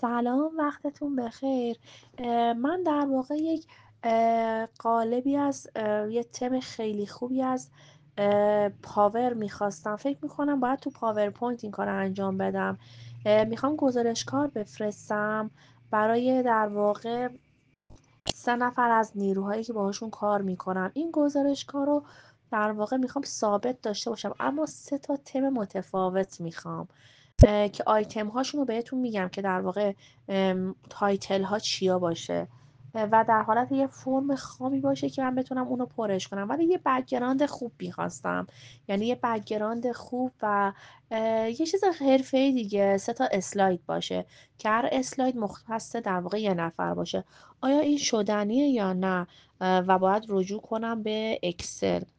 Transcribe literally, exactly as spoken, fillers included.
سلام وقتتون بخیر. اه، من در واقع یک اه، قالبی از اه، یه تم خیلی خوبی از اه، پاور میخواستم. فکر میکنم باید تو پاورپوینت این کار رو انجام بدم. اه، میخوام گزارشکار بفرستم برای در واقع سه نفر از نیروهایی که باهاشون کار میکنم. این گزارشکار رو در واقع میخوام ثابت داشته باشم، اما سه تا تم متفاوت میخوام که آیتم هاشون رو بهتون میگم که در واقع ام، تایتل ها چیا باشه و در حالت یه فرم خامی باشه که من بتونم اونو پرش کنم، ولی یه بکگراند خوب میخواستم. یعنی یه بکگراند خوب و اه، یه چیز حرفه‌ای دیگه. سه تا اسلاید باشه که هر اسلاید مختص در واقع یه نفر باشه. آیا این شدنیه یا نه؟ اه، و باید رجوع کنم به اکسل.